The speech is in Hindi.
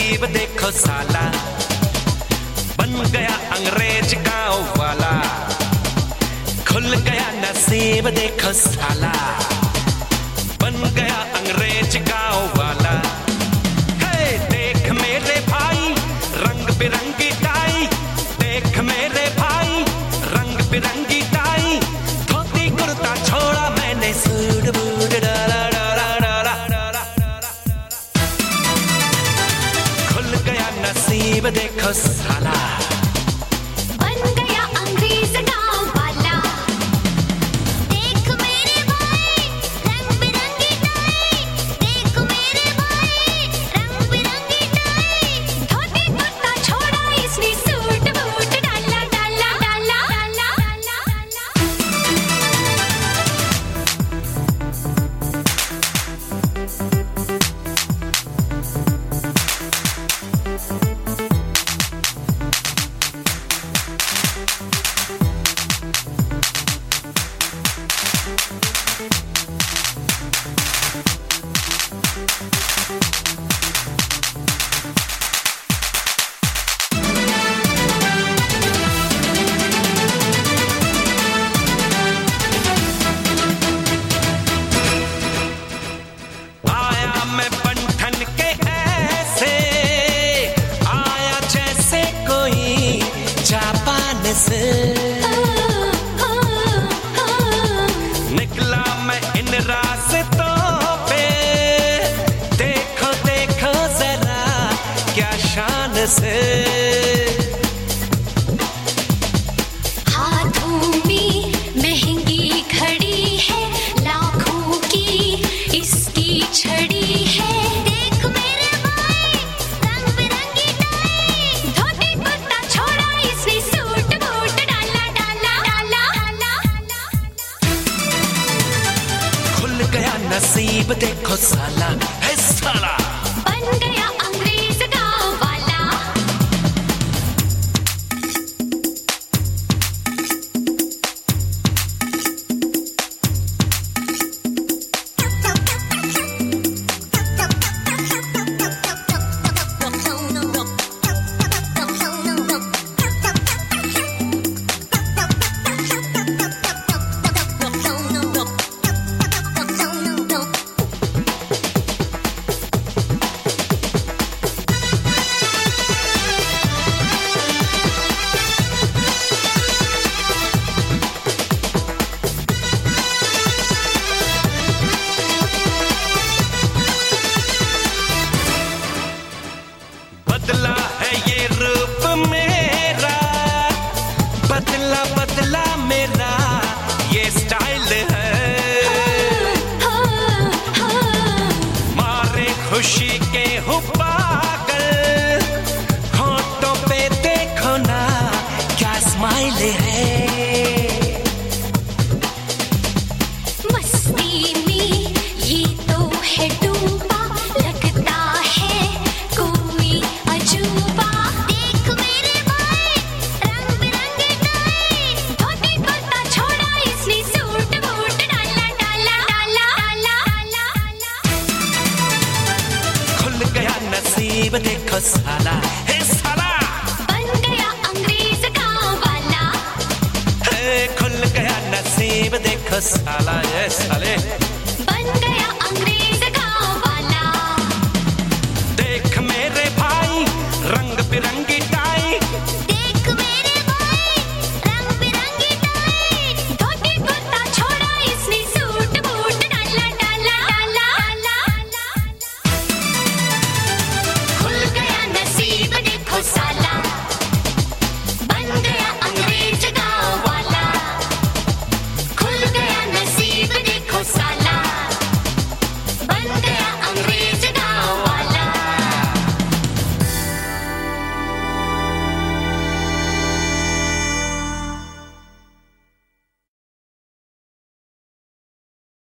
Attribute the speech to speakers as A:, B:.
A: नसीब देखो साला, बन गया अंग्रेज गांव वाला। खुल गया नसीब देखो साला, बन गया अंग्रेज गांव वाला। हे देख मेरे भाई रंग बिरंगी टाई, देख मेरे भाई रंग बिरंगी टाई। धोती कुर्ता छोड़ा मैंने सूट बूट डाला डाला डाला डाला। खुल गया नसीब देखो साला,
B: बन गया अंग्रेज गांव वाला। देख मेरे भाई रंग बिरंगी टाई, देख मेरे भाई रंग बिरंगी टाई। धोती कुर्ता छोड़ा इसने सूट बूट डाला डाला डाला डाला डाला।
A: आया मैं बंठन के ऐसे, आया जैसे कोई जापान से। निकला मैं इन रास्तों पे, देखो देखो जरा क्या शान से।
B: हाथों में महंगी घड़ी है, लाखों की इसकी छड़ी है। देख मेरे भाई रंग बिरंगी टाई, धोती कुर्ता छोड़ा इसने सूट बूट डाला डाला डाला डाला।
A: खुल गया नसीब देखो साला, है साला,
B: बन गया अंग्रेज गांव वाला।
A: बदला है ये रूप मेरा, बदला बदला मेरा ये स्टाइल है। मारे खुशी के हूँ पागल, होठों पे देखो ना क्या स्माइल है।
B: मस्ती में ये तो है डूबा, लगता है कोई अजूबा। देख मेरे भाई रंग बिरंगी टाई, धोती कुर्ता छोड़ा इसने सूट बूट डाला डाला डाला डाला।
A: खुल गया नसीब देखो साला, है साला,
B: बन गया अंग्रेज गांव वाला।
A: है खुल गया नसीब देखो साला, ये साले।
B: बन गया